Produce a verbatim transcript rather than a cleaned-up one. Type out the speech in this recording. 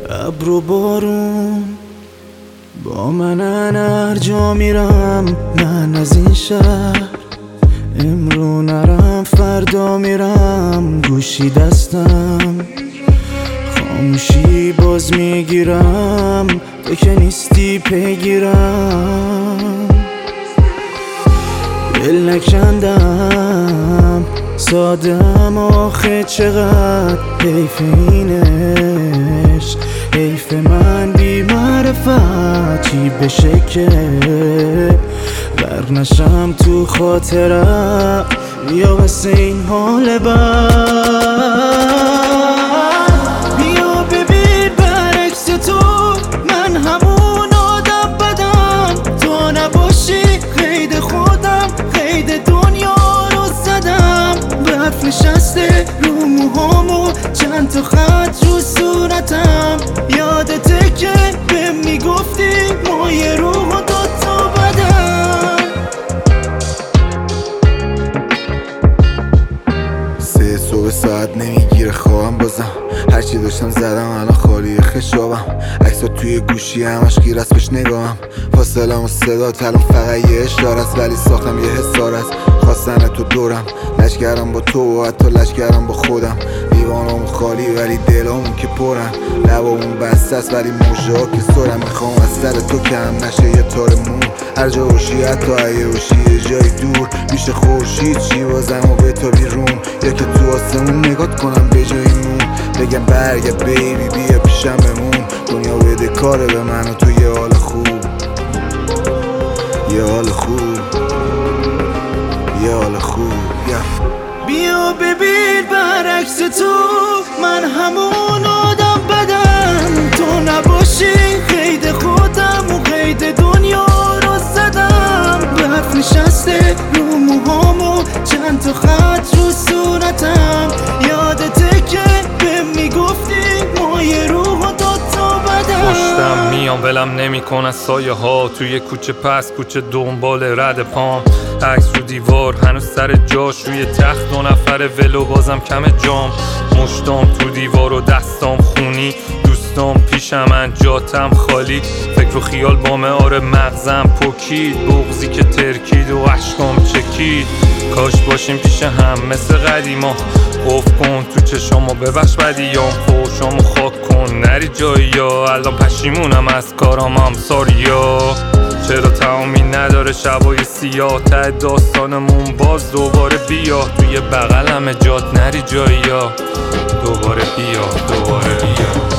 ابر و بارون با من هر جا میرم، من از این شهر امرو نرم فردا میرم. گوشی دستم خاموشی باز میگیرم، تو که نیستی پیگیرم. دل نکندم سادم آخه چقدر حیف اینش، حیف من بی معرفت چی بشه که غرق نشم تو خاطرم. بیا واسه این حال بد، بیا ببین برعکس تو من همون آدم بدم. تو نباشی قید خودم، قید دنیا رو زدم. برف نشسته رو موهامو، چند تا خط رو صورتم. یادته که بهم میگفتی ما یه روح و دوتا بدن. سه صبح ساعت نمیگیره خوابم، بازم هرچی داشتم زدم الان خالی خشابم. عکسا توی گوشی همش گیر است بهش نگاهم. فاصلم و صدا الان فقط یه اشاره است، ولی ساختم یه حسار است. خواستن تو دورم، لشگرم با تو و حتی لشگرم با خودم. لیوانامون خالی ولی دلامون که پرن. لبامون بسته است ولی موشه ها که سرم. میخوام از سر تو کم نشه یه تار مون. هر جا باشی حتی اگه باشی یه جای دور، میشه خورشید چی بازم و به تا بیرون. یا که تو آسمون نگات کنم به جای مون، بگم برگرد بیبی بیا پیشم بمون. دنیا بده کاره به من و تو یه حال خوب، یه حال خوب، یه حال خوب. yeah. بیا ببین برعکس تو من همون آدم بدم. تو نباشی قید خودم و قید دنیا رو زدم. برف نشسته رو موهامو، چند تا خط رو صورتم. یادته که بهم میگفتی ما یه روح و دوتا بدن. پشتم میام ولم نمیکن از سایه ها، توی کوچه پس کوچه دنبال رد پام. عکس رو دیوار هنوز سر جاش، روی تخت دو نفر ولو بازم کم جام. مشتام تو دیوار و دستام خونی، دوستام پیشم جاتم خالی. فکر و خیال بامه آره مغزم پوکید، بغضی که ترکید و عشقام چکید. کاش باشیم پیش هم مثل قدیما، قفل کن تو چشامو ببخش بدیام. فوشامو خاک کن نری جایی یا الان پشیمونم از کارام هم ساریا. چرا تمامی نداره شبای سیاه، ته داستانمون باز دوباره بیا. توی بغلم جات نری جایی یا دوباره بیا، دوباره بیا.